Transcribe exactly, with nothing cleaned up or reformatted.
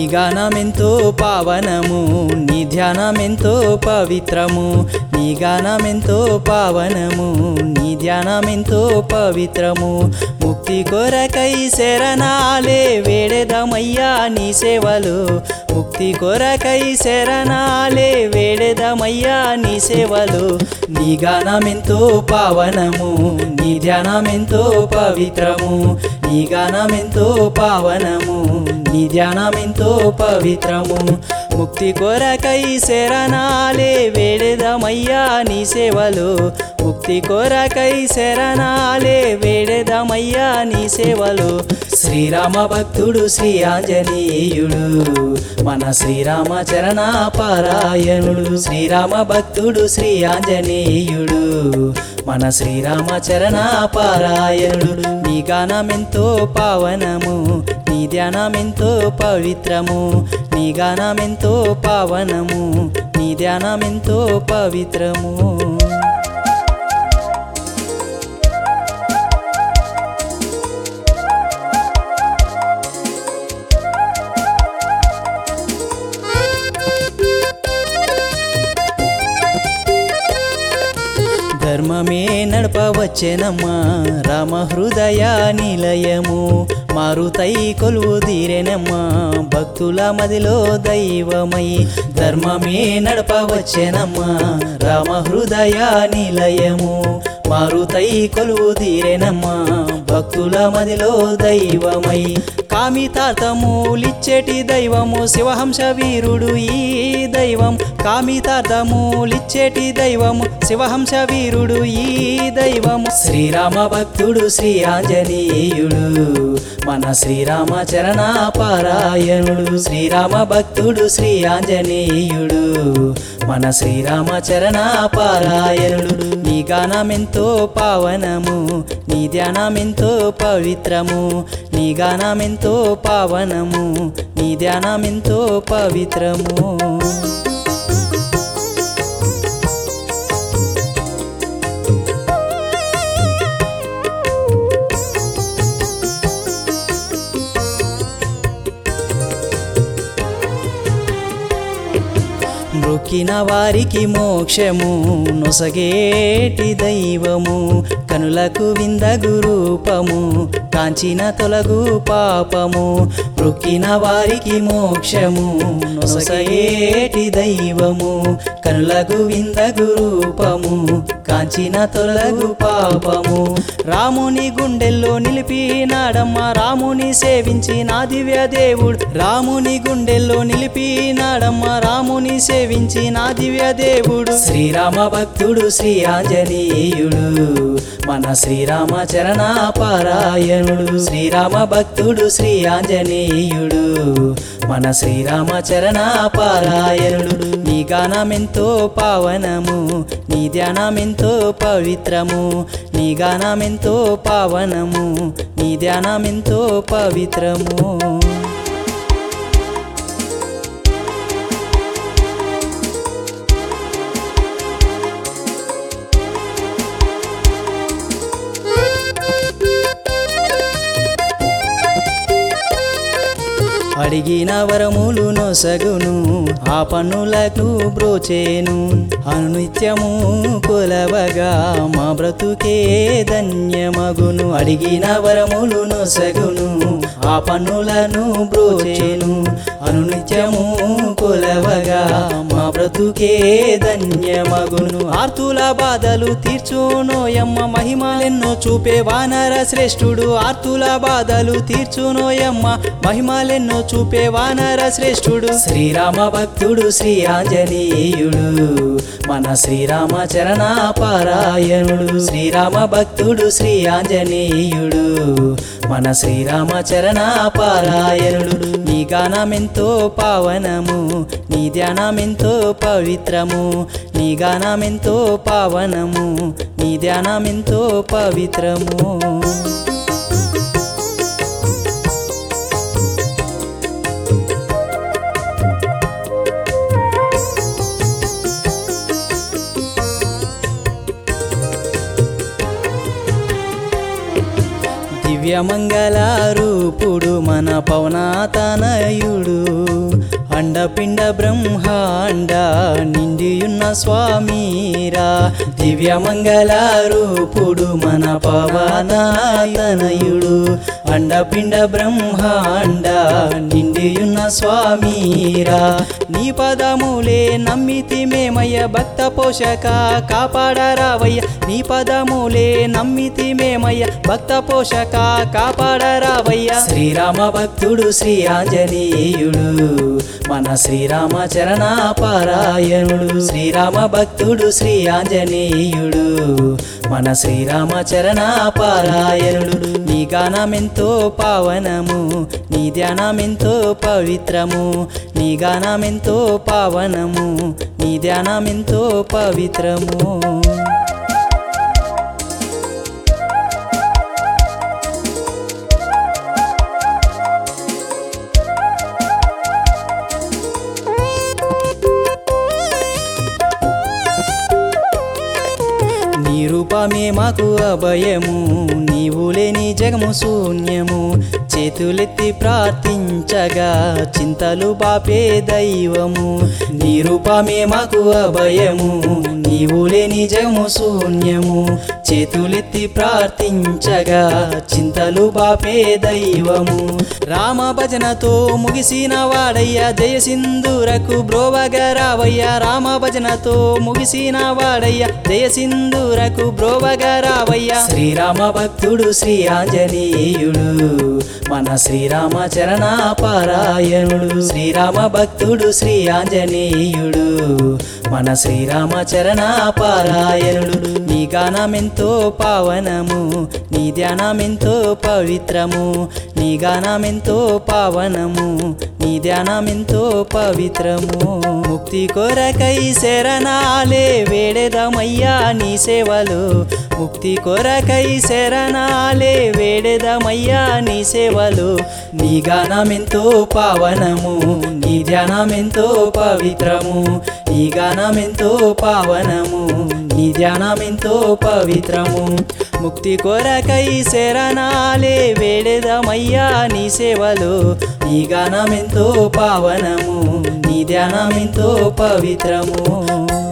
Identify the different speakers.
Speaker 1: గానమెంతో పావనము నీ ధ్యానమెంతో పవిత్రము నీ గానమెంతో పావనము నీ ధ్యానమెంతో పవిత్రము ముక్తి కొరకై శరణాలే వేడెదమయ్యా నీ సేవలు ముక్తి కొరకై శరణాలే వేడెదమయ్యా నీ సేవలు నీ గానమెంతో పావనము నీ ధ్యానమెంతో పవిత్రము నీ గానమెంతో పావనము నీ ధ్యానమెంతో పవిత్రము ముక్తి కొరకై శరణాలే వేడెదమయ్యా నీ సేవలు ముక్తి కొరకై శరణాలే వేడెదమయ్యా నీ సేవలు శ్రీరామ భక్తుడు శ్రీ ఆంజనేయుడు మన శ్రీరామ చరణ పారాయణుడు శ్రీరామ భక్తుడు శ్రీ ఆంజనేయుడు మన శ్రీరామ చరణ పారాయణుడు నీ గానమెంతో పావనము నీ ధ్యానమెంతో పవిత్రము నీ గానమెంతో పావనము నీ ధ్యానమెంతో పవిత్రము ధర్మమే నడపవచ్చెనమ్మా రామ హృదయ నిలయము మారుతై కొలువు తీరెనమ్మా భక్తుల మదిలో దైవమై ధర్మమే నడపవచ్చెనమ్మా రామ హృదయ నిలయము మారుతై కొలువు తీరెనమ్మా భక్తుల మదిలో దైవమై కామితార్థములిచ్చేటి దైవము శివహంస వీరుడు ఈ దైవం కామితార్థములిచ్చేటి దైవము శివహంస వీరుడు ఈ దైవము శ్రీరామ భక్తుడు శ్రీ ఆంజనేయుడు మన శ్రీరామ చరణ పారాయణుడు శ్రీరామ భక్తుడు శ్రీ ఆంజనేయుడు మన శ్రీరామ చరణ పారాయణుడు నీ గానమెంతో పావనము నీ ధ్యానమెంతో పవిత్రము నీ గానమెంతో పావనము నీ ధ్యానమెంతో పవిత్రము మొక్కిన వారికి మోక్షము నొసగేటి దైవము కనులకు విందగు రూపము కాంచిన తొలగు పాపము మొక్కిన వారికి మోక్షము నొసగేటి దైవము కనులకు విందగు రూపము కాంచిన తొలగు పాపము రాముని గుండెల్లో నిలిపినాడమ్మ రాముని సేవించి నా దివ్య దేవుడు రాముని గుండెల్లో నిలిపినాడమ్మ రాముని సేవించి నా దివ్య దేవుడు శ్రీరామ భక్తుడు శ్రీ ఆంజనేయుడు మన శ్రీరామ చరణ పారాయణుడు శ్రీరామ భక్తుడు శ్రీ ఆంజనేయుడు మన శ్రీరామ చరణ పారాయణుడు నీ గానమెంతో పావనము నీ ధ్యానమెంతో పవిత్రము నీ గానమెంతో పావనము నీ ధ్యానమెంతో పవిత్రము అడిగిన వరములు నొసగును ఆ పన్నులకు బ్రోచేను అనునిత్యము కొలవగా మా బ్రతుకే ధన్యమగును అడిగిన వరములు నొసగును ఆ పన్నులను బ్రోచేను అనునిత్యము కొలవగా మా బ్రతుకే ధన్యమగును ఆర్తుల బాధలు తీర్చునోయమ్మ మహిమలెన్నో చూపే వానర శ్రేష్ఠుడు ఆర్తుల బాధలు తీర్చునోయమ్మ మహిమలెన్నో చూపే వానర శ్రేష్ఠుడు శ్రీరామ భక్తుడు శ్రీ ఆంజనేయుడు మన శ్రీరామ చరణ పారాయణుడు శ్రీరామ భక్తుడు శ్రీ ఆంజనేయుడు మన శ్రీరామ చరణ పారాయణుడు నీ గానమెంతో పావనము నీ ధ్యానమెంతో పవిత్రము నీ గానమెంతో పావనము నీ ధ్యానమెంతో పవిత్రము దివ్యమంగళ రూపుడు మన పవనాతనయుడు అండపిండ బ్రహ్మాండ నిండియున్న స్వామీరా దివ్యమంగళ రూపుడు మన పవనాతనయుడు అండపిండ బ్రహ్మాండ నిండియున్న స్వామీరా నీ పదములే నమ్మితి మేమయ్య భక్త పోషక కాపాడరావయ్య నీ పదములే నమ్మితి మేమయ్య భక్త పోషక కాపాడరావయ్య శ్రీరామ భక్తుడు శ్రీ ఆంజనేయుడు మన శ్రీరామ చరణ పారాయణుడు శ్రీరామ భక్తుడు శ్రీ ఆంజనేయుడు మన శ్రీరామ చరణ పారాయణుడు నీ గానమెంతో పావనము నీ ధ్యానమెంతో పవిత్రము నీ గానమెంతో పావనము నీ ధ్యానమెంతో పవిత్రము నీ రూపమే మాకు అభయము నీవు లేని జగము శూన్యము చేతులెత్తి ప్రార్థించగా చింతలు బాపే దైవము నీ రూపమే మాకు అభయము నీవు లేని జగము శూన్యము చేతులెత్తి ప్రార్థించగా చింతలు బాపే దైవము రామ భజనతో ముగిసిన వాడయ్య జయసింధూరకు బ్రోవగరావయ్య రామ భజనతో ముగిసిన వాడయ్య జయసింధూరకు బ్రోవగరావయ్య శ్రీరామ భక్తుడు శ్రీ ఆంజనేయుడు మన శ్రీరామ చరణ పారాయణుడు శ్రీరామ భక్తుడు శ్రీ ఆంజనేయుడు మన శ్రీరామ చరణ పారాయణుడు నీ గానమెంతో పావనము నీ ధ్యానమెంతో పవిత్రము నీ గానమెంతో పావనము నీ ధ్యానమెంతో పవిత్రము ముక్తి కొరకై శరణాలే వేడెదమయ్యా నీ సేవలు ముక్తి కొరకై శరణాలే వేడెదమయ్యా నీ సేవలు నీ గానమెంతో పావనము నీ ధ్యానమెంతో పవిత్రము నీ గానమెంతో పావనము నీ ధ్యానమెంతో పవిత్రము ముక్తి కొరకై శరణాలే వేడెదమయ్యా నీ సేవలు నీ గానమెంతో పావనము నీ ధ్యానమెంతో పవిత్రము